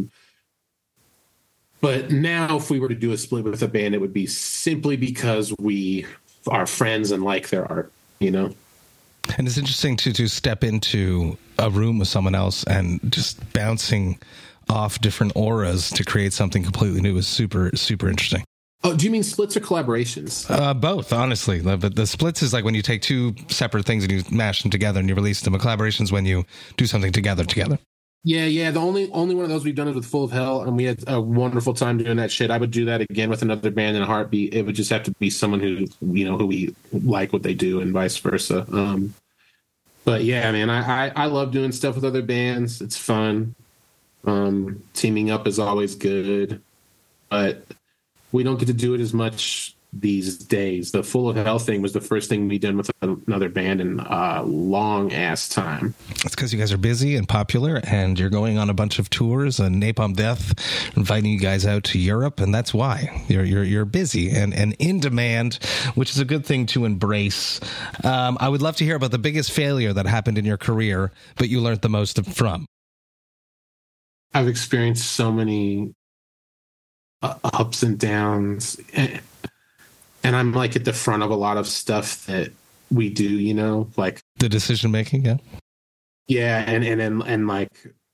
S2: But now if we were to do a split with a band, it would be simply because we are friends and like their art, And
S3: it's interesting to step into a room with someone else and just bouncing off different auras to create something completely new is super, super interesting.
S2: Oh, do you mean splits or collaborations?
S3: Both, honestly. But the splits is like when you take 2 separate things and you mash them together and you release them. A collaboration is when you do something together.
S2: Yeah. The only one of those we've done is with Full of Hell, and we had a wonderful time doing that shit. I would do that again with another band in a heartbeat. It would just have to be someone who we like what they do and vice versa. But yeah, man, I love doing stuff with other bands. It's fun. Teaming up is always good, but we don't get to do it as much these days. The Full of Hell thing was the first thing we did with another band in a long ass time.
S3: It's because you guys are busy and popular, and you're going on a bunch of tours, and Napalm Death inviting you guys out to Europe, and that's why you're busy and in demand, which is a good thing to embrace. I would love to hear about the biggest failure that happened in your career, but you learned the most from.
S2: I've experienced so many ups and downs, and I'm like at the front of a lot of stuff that we do, like
S3: the decision making.
S2: Yeah. And like,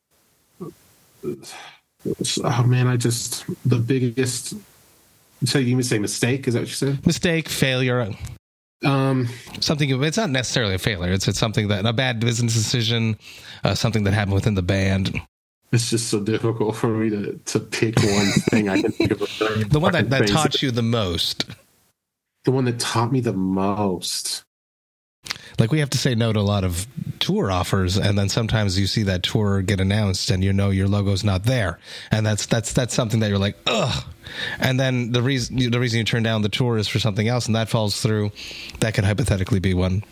S2: oh man, the biggest, so you even say mistake? Is that what you said?
S3: Mistake, failure. Something, it's not necessarily a failure. It's something that, a bad business decision, something that happened within the band.
S2: It's just so difficult for me to pick one thing I can think of.
S3: The one that taught you the most.
S2: The one that taught me the most.
S3: Like, we have to say no to a lot of tour offers, and then sometimes you see that tour get announced and your logo's not there. And that's something that you're like, ugh. And then the reason you turn down the tour is for something else, and that falls through. That could hypothetically be one.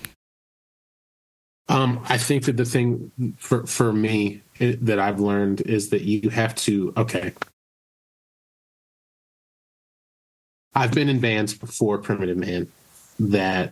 S2: I think that the thing for me that I've learned is that you have to, I've been in bands before Primitive Man that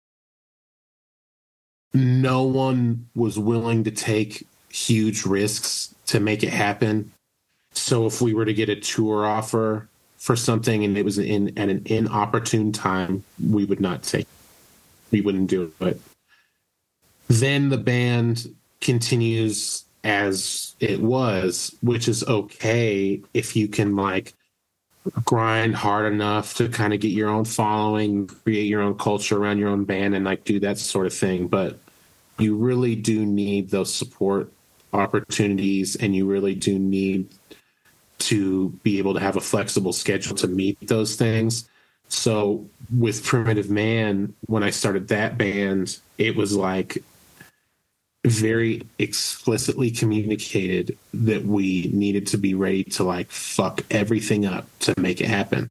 S2: no one was willing to take huge risks to make it happen. So if we were to get a tour offer for something and it was at an inopportune time, we would not take it. We wouldn't do it. Then the band continues as it was, which is okay if you can like grind hard enough to kind of get your own following, create your own culture around your own band and like do that sort of thing. But you really do need those support opportunities, and you really do need to be able to have a flexible schedule to meet those things. So with Primitive Man, when I started that band, it was like very explicitly communicated that we needed to be ready to like fuck everything up to make it happen.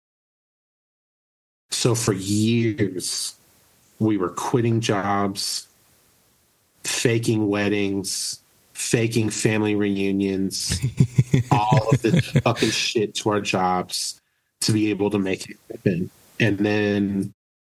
S2: So for years, we were quitting jobs, faking weddings, faking family reunions, all of this fucking shit to our jobs to be able to make it happen. And then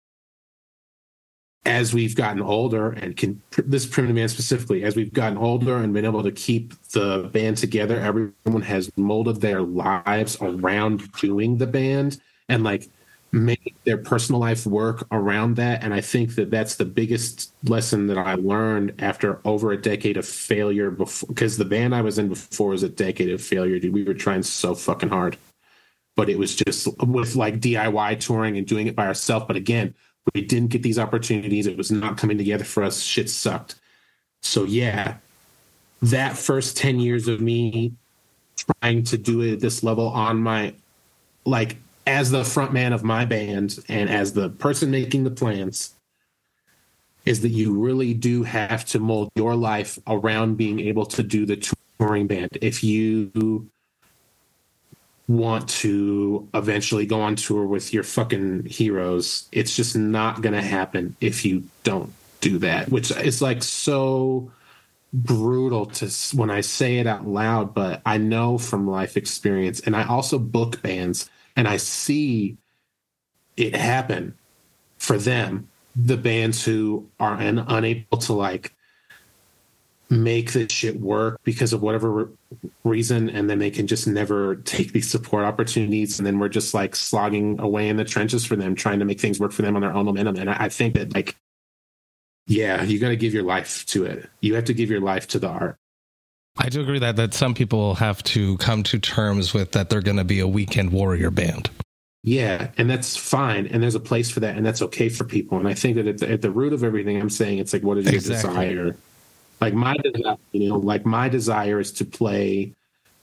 S2: as we've gotten older, and this Primitive Man specifically, as we've gotten older and been able to keep the band together, everyone has molded their lives around doing the band and like make their personal life work around that. And I think that that's the biggest lesson that I learned after over a decade of failure, because the band I was in before was a decade of failure, dude. We were trying so fucking hard, but it was just with like DIY touring and doing it by ourselves. But again, we didn't get these opportunities. It was not coming together for us. Shit sucked. So yeah, that first 10 years of me trying to do it at this level on my, like, as the front man of my band and as the person making the plans, is that you really do have to mold your life around being able to do the touring band. If you want to eventually go on tour with your fucking heroes, it's just not going to happen if you don't do that, which is like so brutal to when I say it out loud, but I know from life experience, and I also book bands and I see it happen for them, the bands who are unable to like make this shit work because of whatever reason, and then they can just never take these support opportunities, and then we're just like slogging away in the trenches for them, trying to make things work for them on their own momentum. And I think that, like, yeah, you got to give your life to it. You have to give your life to the art.
S3: I do agree that some people have to come to terms with that they're going to be a weekend warrior band.
S2: Yeah, and that's fine, and there's a place for that, and that's okay for people. And I think that at the root of everything I'm saying, it's like, what is your desire? Like my desire, my desire is to play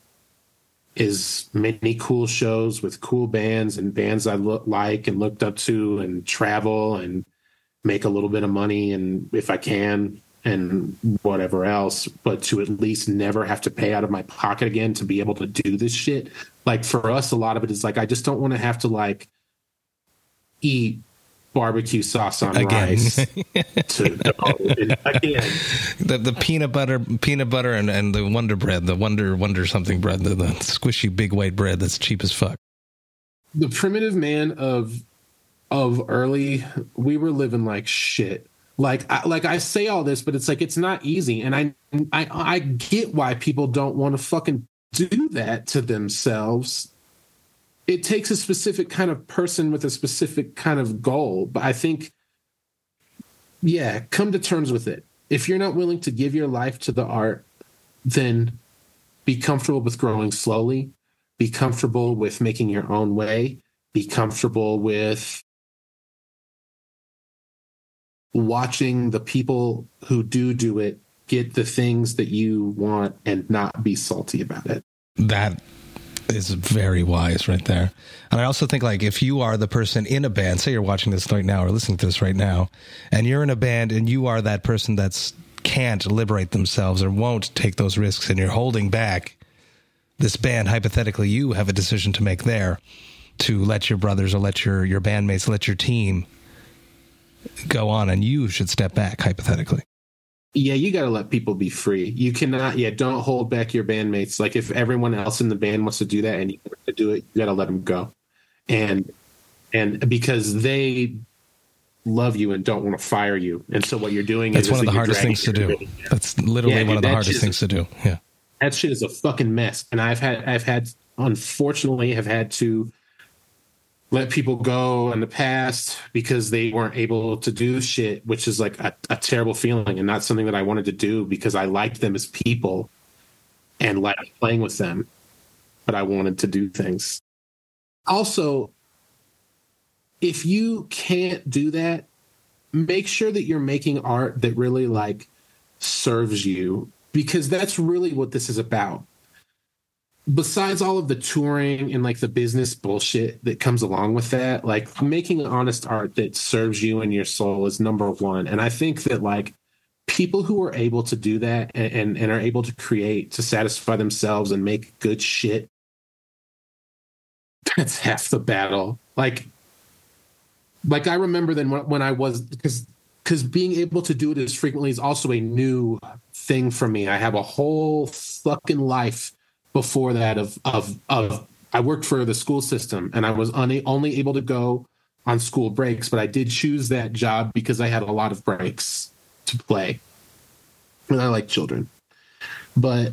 S2: as many cool shows with cool bands and bands I like and looked up to, and travel and make a little bit of money, and if I can, and whatever else, but to at least never have to pay out of my pocket again to be able to do this shit. Like for us, a lot of it is like, I just don't want to have to like eat barbecue sauce on rice again.
S3: The peanut butter and the Wonder Bread, the Wonder something bread, the squishy big white bread that's cheap as fuck.
S2: The Primitive Man of early, we were living like shit. I say all this, but it's like, it's not easy. And I get why people don't want to fucking do that to themselves. It takes a specific kind of person with a specific kind of goal. But I think, yeah, come to terms with it. If you're not willing to give your life to the art, then be comfortable with growing slowly. Be comfortable with making your own way. Be comfortable with watching the people who do it get the things that you want and not be salty about it.
S3: That is very wise right there. And I also think, like, if you are the person in a band, say you're watching this right now or listening to this right now, and you're in a band and you are that person that's can't liberate themselves or won't take those risks, and you're holding back this band, hypothetically, you have a decision to make there to let your brothers or let your bandmates, let your team go on, and you should step back, hypothetically.
S2: Yeah, you got to let people be free. You cannot, don't hold back your bandmates. Like, if everyone else in the band wants to do that and you want to do it, you got to let them go. And because they love you and don't want to fire you. And so what you're doing
S3: is one of the hardest things to do. That's literally one of the hardest things to do. Yeah.
S2: That shit is a fucking mess. And I've unfortunately had to let people go in the past because they weren't able to do shit, which is like a terrible feeling and not something that I wanted to do because I liked them as people and liked playing with them, but I wanted to do things. Also, if you can't do that, make sure that you're making art that really like serves you, because that's really what this is about. besides all of the touring and like the business bullshit that comes along with that, like making honest art that serves you and your soul is number one. And I think that like people who are able to do that and are able to create to satisfy themselves and make good shit, that's half the battle. Like I remember then when I was, because being able to do it as frequently is also a new thing for me. I have a whole fucking life before that of I worked for the school system and I was only able to go on school breaks, but I did choose that job because I had a lot of breaks to play. And I like children. But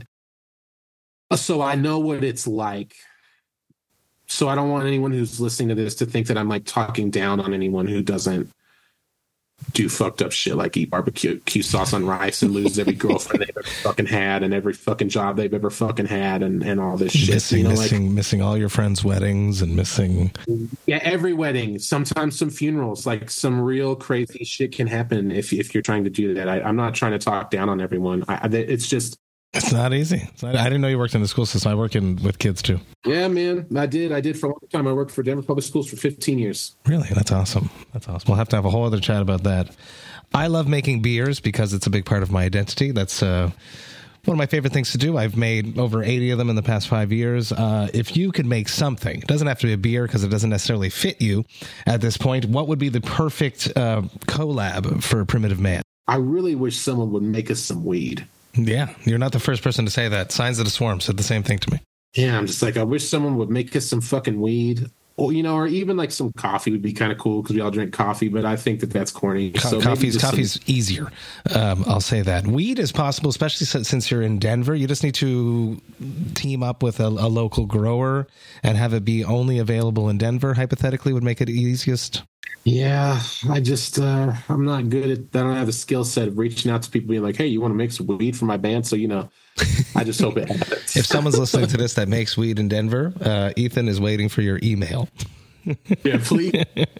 S2: so I know what it's like. So I don't want anyone who's listening to this to think that I'm like talking down on anyone who doesn't do fucked up shit like eat barbecue sauce on rice and lose every girlfriend they've ever fucking had and every fucking job they've ever fucking had and all this shit.
S3: Missing all your friends' weddings and missing
S2: every wedding. Sometimes some funerals, like some real crazy shit can happen if you're trying to do that. I'm not trying to talk down on everyone.
S3: It's not easy. I didn't know you worked in the school system. I work with kids too.
S2: Yeah, man. I did for a long time. I worked for Denver Public Schools for 15 years.
S3: Really? That's awesome. We'll have to have a whole other chat about that. I love making beers because it's a big part of my identity. That's one of my favorite things to do. I've made over 80 of them in the past 5 years. If you could make something, it doesn't have to be a beer because it doesn't necessarily fit you at this point, what would be the perfect collab for Primitive Man?
S2: I really wish someone would make us some weed.
S3: Yeah, you're not the first person to say that. Signs of the Swarm said the same thing to me.
S2: Yeah, I'm just like, I wish someone would make us some fucking weed. Or, or even like some coffee would be kind of cool because we all drink coffee, but I think that's corny. Coffee's easier.
S3: I'll say that. Weed is possible, especially since you're in Denver. You just need to team up with a local grower and have it be only available in Denver, hypothetically, would make it easiest.
S2: Yeah, I'm not good at, I don't have the skill set of reaching out to people being like, hey, you want to make some weed for my band? So, I just hope it happens.
S3: If someone's listening to this that makes weed in Denver, Ethan is waiting for your email.
S2: Yeah, please.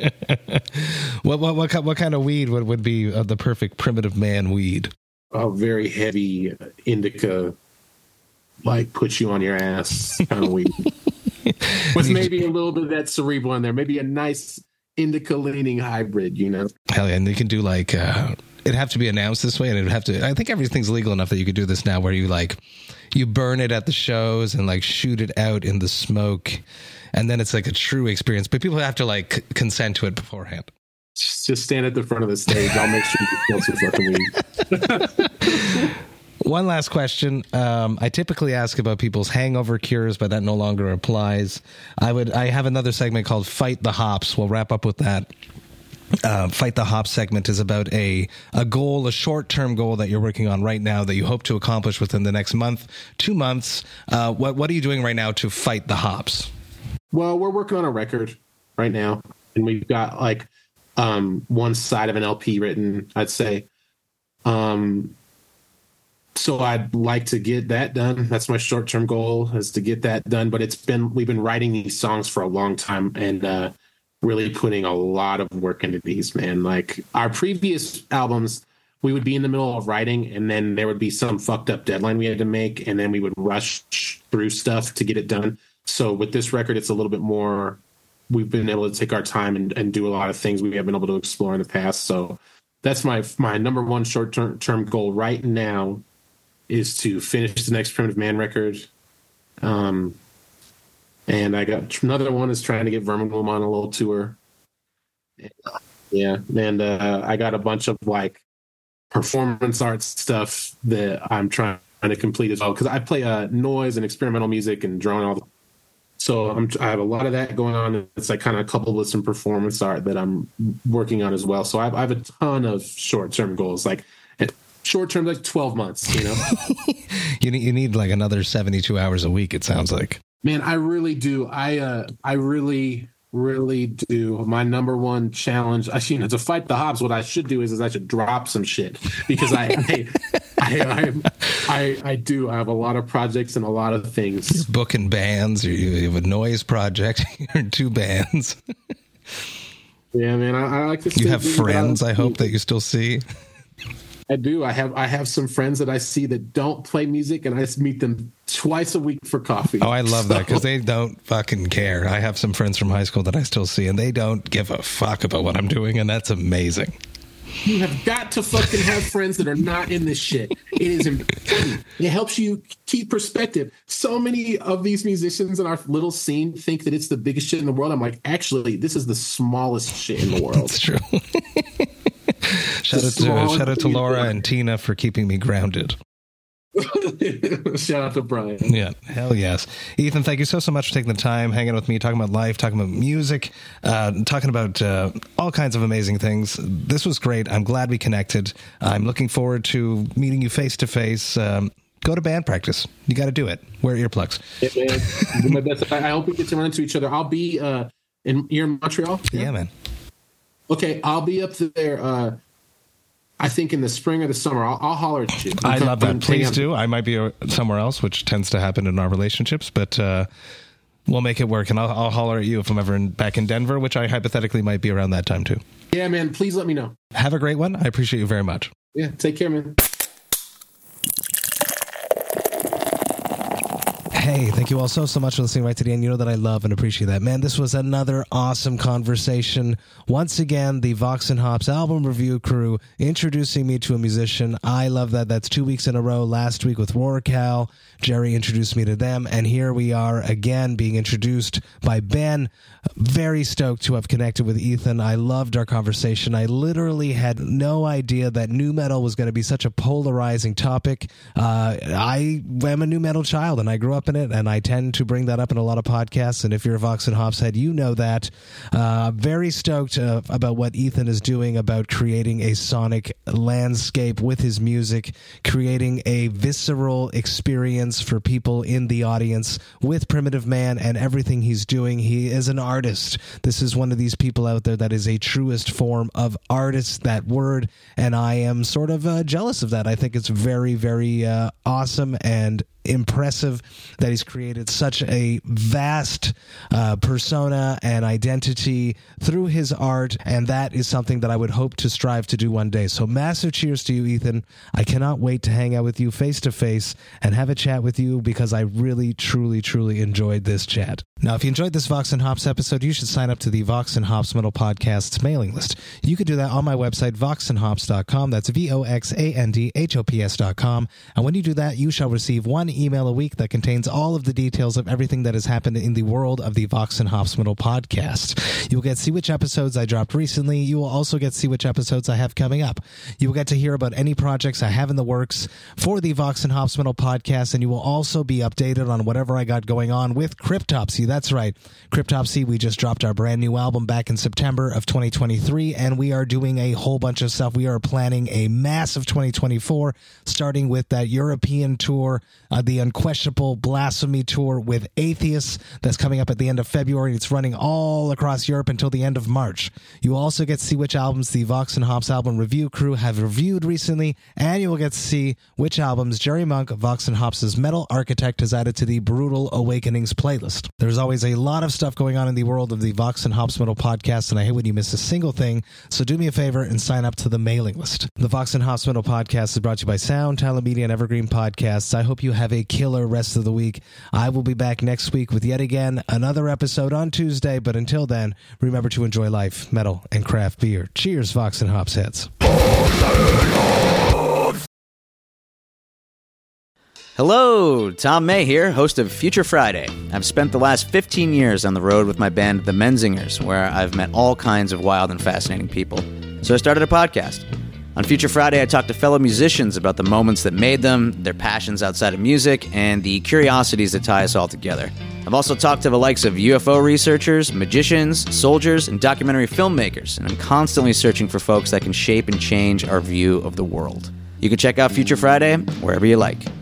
S3: What kind of weed would be the perfect Primitive Man weed?
S2: A very heavy indica, like put you on your ass kind of weed. With maybe a little bit of that cerebral in there. Maybe a nice indica leaning hybrid,
S3: Hell yeah, and you can do like it'd have to be announced this way, and it'd have to, I think everything's legal enough that you could do this now where you burn it at the shows and like shoot it out in the smoke, and then it's like a true experience, but people have to like consent to it beforehand.
S2: Just stand at the front of the stage. I'll make sure you smell some fucking weed.
S3: One last question. I typically ask about people's hangover cures, but that no longer applies. I have another segment called Fight the Hops. We'll wrap up with that. Fight the Hops segment is about a goal, a short-term goal that you're working on right now that you hope to accomplish within the next month, 2 months. What are you doing right now to fight the hops?
S2: Well, we're working on a record right now, and we've got like one side of an LP written, I'd say. So I'd like to get that done. That's my short-term goal, is to get that done. But we've been writing these songs for a long time and really putting a lot of work into these, man. Like our previous albums, we would be in the middle of writing and then there would be some fucked up deadline we had to make, and then we would rush through stuff to get it done. So with this record, it's a little bit more, we've been able to take our time and do a lot of things we haven't been able to explore in the past. So that's my number one short-term goal right now, is to finish the next Primitive Man record. And I got another one is trying to get Verminwomb on a little tour. And I got a bunch of like performance art stuff that I'm trying to complete as well, because I play noise and experimental music and drone so I have a lot of that going on. It's like kind of coupled with some performance art that I'm working on as well. So I have a ton of short-term goals, like short term, like 12 months,
S3: you need like another 72 hours a week, it sounds like.
S2: Man, I really do. I really do. My number one challenge, to fight the hops, what I should do is I should drop some shit, because I do. I have a lot of projects and a lot of things.
S3: You're booking bands, or you have a noise project. You're in 2 bands.
S2: Yeah, man. I like to.
S3: You have friends, I hope, that you still see.
S2: I do. I have some friends that I see that don't play music, and I just meet them twice a week for coffee.
S3: Oh, I love that, because they don't fucking care. I have some friends from high school that I still see, and they don't give a fuck about what I'm doing, and that's amazing.
S2: You have got to fucking have friends that are not in this shit. It is important. It helps you keep perspective. So many of these musicians in our little scene think that it's the biggest shit in the world. I'm like, actually, this is the smallest shit in the world.
S3: That's true. Shout out to Laura and Tina for keeping me grounded.
S2: Shout out to Brian.
S3: Yeah, hell yes. Ethan, thank you so much for taking the time, hanging out with me, talking about life, talking about music, talking about all kinds of amazing things. This was great. I'm glad we connected. I'm looking forward to meeting you face to face. Go to band practice. You got to do it. Wear earplugs.
S2: Yeah, man. Do my best. I hope we get to run into each other. I'll be you're in Montreal?
S3: Yeah, man.
S2: Okay, I'll be up there. I think in the spring or the summer. I'll holler at you.
S3: I love that. Please do. I might be somewhere else, which tends to happen in our relationships, but we'll make it work, and I'll holler at you if I'm ever back in Denver, which I hypothetically might be around that time too.
S2: Yeah, man. Please let me know.
S3: Have a great one. I appreciate you very much.
S2: Yeah, take care, man.
S3: Hey, thank you all so much for listening right to the end. You know that I love and appreciate that. Man, this was another awesome conversation. Once again, the Vox and Hops album review crew introducing me to a musician. I love that. That's 2 weeks in a row. Last week with Rorcal, Jerry introduced me to them, and here we are again being introduced by Ben. Very stoked to have connected with Ethan. I loved our conversation. I literally had no idea that nu metal was going to be such a polarizing topic. I am a nu metal child, and I grew up in it, and I tend to bring that up in a lot of podcasts, and if you're a Vox and Hops head, you know that. Very stoked about what Ethan is doing about creating a sonic landscape with his music, creating a visceral experience for people in the audience with Primitive Man and everything he's doing. He is an artist. This is one of these people out there that is a truest form of artist, that word, and I am sort of jealous of that. I think it's very, very awesome and impressive that he's created such a vast persona and identity through his art, and that is something that I would hope to strive to do one day. So massive cheers to you, Ethan. I cannot wait to hang out with you face to face and have a chat with you, because I really, truly, truly enjoyed this chat. Now, if you enjoyed this Vox and Hops episode, you should sign up to the Vox and Hops Metal Podcast's mailing list. You can do that on my website, voxandhops.com. That's VOXANDHOPS.com. And when you do that, you shall receive one email a week that contains all of the details of everything that has happened in the world of the Vox and Hops Metal Podcast. You will get to see which episodes I dropped recently. You will also get to see which episodes I have coming up. You will get to hear about any projects I have in the works for the Vox and Hops Metal Podcast, and you will also be updated on whatever I got going on with Cryptopsy. That's right. Cryptopsy, we just dropped our brand new album back in September of 2023, and we are doing a whole bunch of stuff. We are planning a massive 2024, starting with that European tour, the Unquestionable Blasphemy Tour with Atheists, that's coming up at the end of February. It's running all across Europe until the end of March. You also get to see which albums the Vox and Hops album review crew have reviewed recently, and you will get to see which albums Jerry Monk, Vox and Hops' Metal Architect, has added to the Brutal Awakenings playlist. There's always a lot of stuff going on in the world of the Vox and Hops Metal Podcast, and I hate when you miss a single thing, so do me a favor and sign up to the mailing list. The Vox and Hops Metal Podcast is brought to you by Sound Talent Media and Evergreen Podcasts. I hope you have a killer rest of the week. I will be back next week with yet again another episode on Tuesday, but until then, remember to enjoy life, metal, and craft beer. Cheers, Vox and Hops heads.
S6: Hello, Tom May here, host of Future Friday. I've spent the last 15 years on the road with my band, The Menzingers, where I've met all kinds of wild and fascinating people. So I started a podcast. On Future Friday, I talk to fellow musicians about the moments that made them, their passions outside of music, and the curiosities that tie us all together. I've also talked to the likes of UFO researchers, magicians, soldiers, and documentary filmmakers, and I'm constantly searching for folks that can shape and change our view of the world. You can check out Future Friday wherever you like.